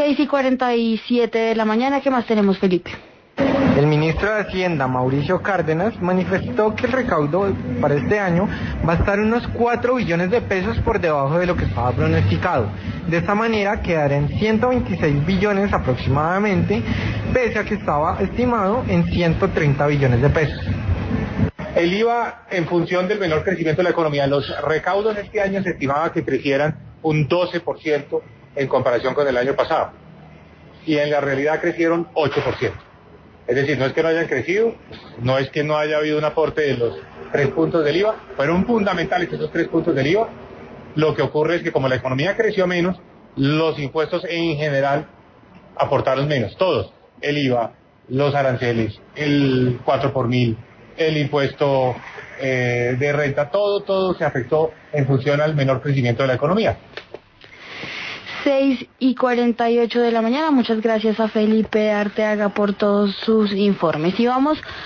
6:47 de la mañana, ¿qué más tenemos, Felipe? El ministro de Hacienda, Mauricio Cárdenas, manifestó que el recaudo para este año va a estar unos 4 billones de pesos por debajo de lo que estaba pronosticado. De esta manera quedará en 126 billones aproximadamente, pese a que estaba estimado en 130 billones de pesos. El IVA, en función del menor crecimiento de la economía, los recaudos este año se estimaba que crecieran un 12% en comparación con el año pasado. Y en la realidad crecieron 8%. Es decir, no es que no hayan crecido, no es que no haya habido un aporte de los 3 puntos del IVA, fueron fundamentales esos 3 puntos del IVA. Lo que ocurre es que como la economía creció menos, los impuestos en general aportaron menos, todos. El IVA, los aranceles, el 4 por mil, el impuesto de renta, todo se afectó en función al menor crecimiento de la economía. 6:48 de la mañana. Muchas gracias a Felipe Arteaga por todos sus informes. Y vamos